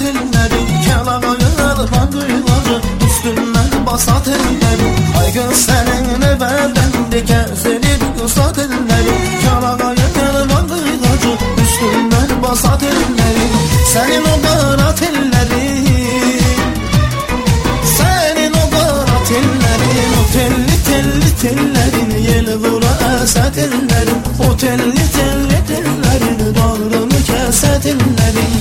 elleri, Kəlağayır var qıylacı, üstündən basat elləri. Ay qız sənin evəldən gəzilib qısat elləri, Kəlağayır var qıylacı, üstündən basat elləri. Sənin o qarat elləri, sənin o qarat ellərin, o telli telli tellərin, yel vura əsət ellərin, o telli telli tellərin, bağrını kəsət ellərin.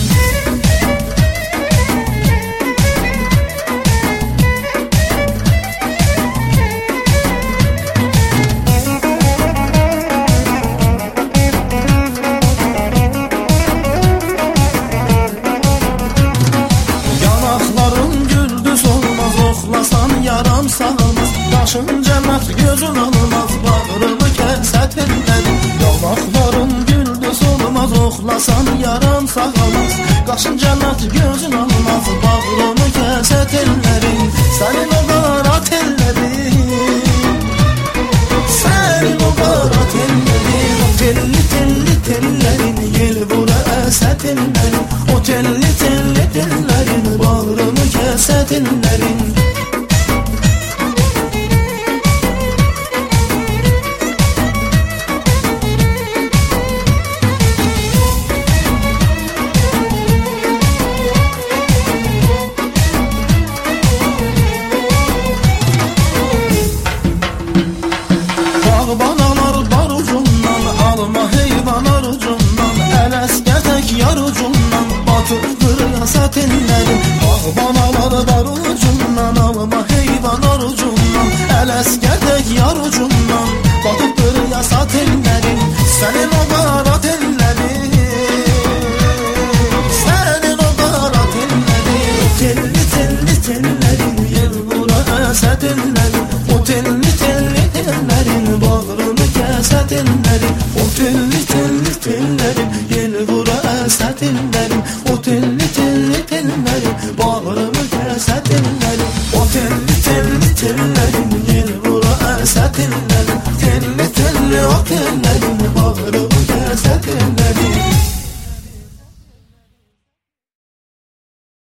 Yaram sağlamaz, başın cənnət gözün almaz, bağrımı kəsət ellərin. Yanaqların güldüz olmaz, oxlasan yaram sağlamaz, qaşın cənnət gözün almaz, bağrımı kəsət ellərin. Sənin o qarat ellərin, sənin o qarat ellərin, o telli telli tellərin, yel vura əsət ellərin, o telli telli tellərin, bağrımı kəsət ellərin. Bağbanalar bar ucundan, alma heyvanar ucundan, Ələsgər tək yar ucundan, batıb qırıya sətinlərin. Bağbanalar bar ucundan, alma heyvanar ucundan, Ələsgər tək yar ucundan, batıb qırıya sətinlərin. Sənin o qarat ellərin, sənin o qarat ellərin, o telli telli tellərin, yel vura əsət ellərin, o telli telli tellərin, bağrını kəsət ellərin, o telli telli tellərin, yel vura əsət ellərin, o telli telli tellərin, bağrını kəsət ellərin, o telli telli tellərin, yel vura əsət ellərin,